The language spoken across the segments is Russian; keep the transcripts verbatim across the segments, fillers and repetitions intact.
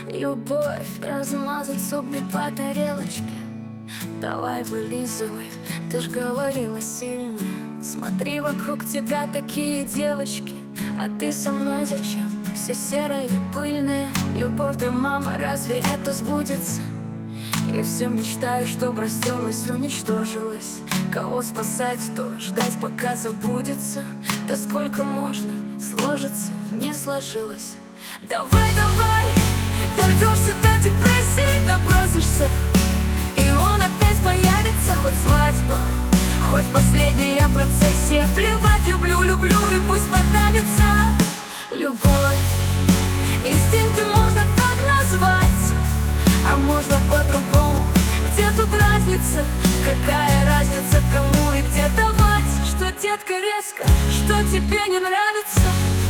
Любовь размазать зубы по тарелочке. Давай вылизывай, ты ж говорила сильно. Смотри, вокруг тебя такие девочки, а ты со мной зачем? Все серые и пыльные. Любовь да мама, разве это сбудется? И все мечтаю, чтоб растерлась, уничтожилась. Кого спасать, то ждать, пока забудется. Да сколько можно, сложится, не сложилось. Давай, давай, дождешься до депрессии, допросишься, и он опять появится. Хоть свадьба, хоть последняя процессия. Плевать, люблю, люблю, и пусть подавится. Любовь, инстинкты можно так назвать, а можно по-другому. Где тут разница? Какая разница, кому и где давать? Что, детка, резко, что тебе не нравится?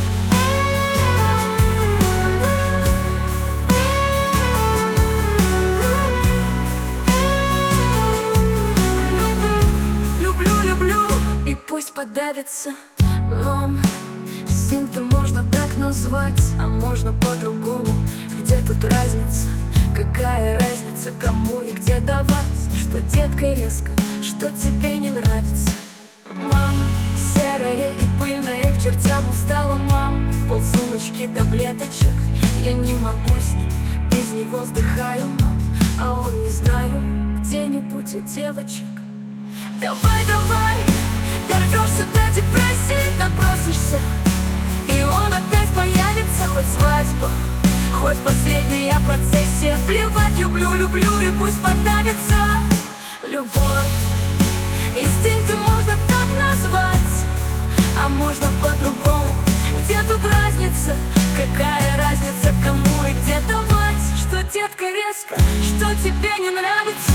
Люблю, люблю, и пусть подавится. Но инстинкты можно так назвать, а можно по-другому. Где тут разница? Какая разница, кому и где давать? Что, детка, резко, что тебе не нравится? Мама, серая и пыльная, к чертям устала мама. Полсумочки таблеточек, я не могу с ним, без него вздыхаю, мам. А он, не знаю, где-нибудь у девочек. Давай, давай, дождешься до депрессии, допросишься, и он опять появится. Хоть свадьба, хоть последняя процессия. Плевать, люблю, люблю, и пусть подавится. Любовь, инстинкты можно так назвать, а можно по-другому. Где тут разница? Какая разница, кому и где давать? Что, детка, резко, что тебе не нравится?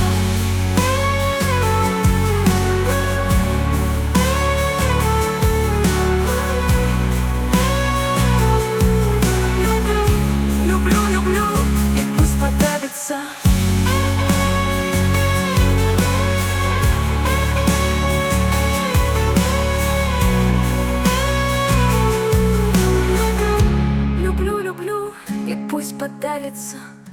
Люблю, люблю, и пусть подавится.